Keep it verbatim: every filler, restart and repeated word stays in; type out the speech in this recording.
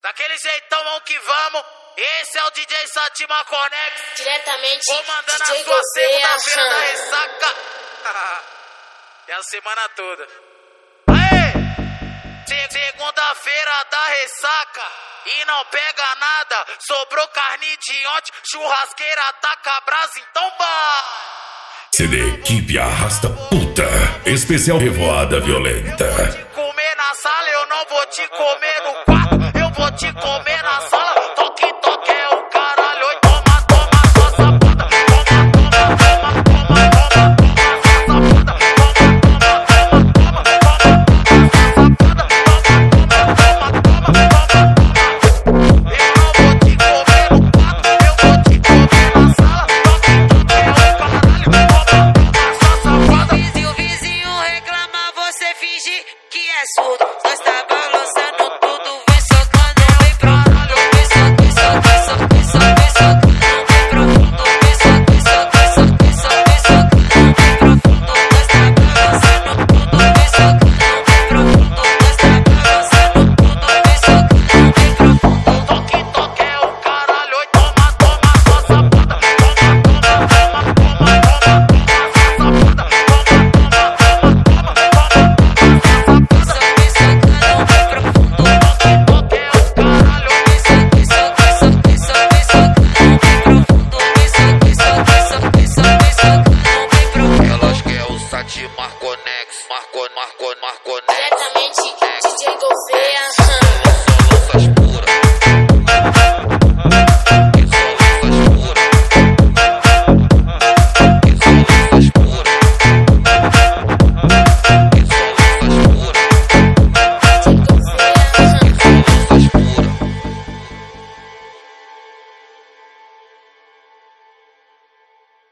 Daquele jeitão, vamos que vamos. Esse é o D J Satima Connex. Diretamente comandando D J a sua segunda-feira da Gouveia. ressaca. É a semana toda. Aê! Segunda-feira da ressaca. E não pega nada. Sobrou carne de ontem. Churrasqueira taca brasa, então vai. C D Equipe Arrasta Puta. Especial Revoada Violenta. Comer na sala, eu não vou te comer no quarto. Eu vou te comer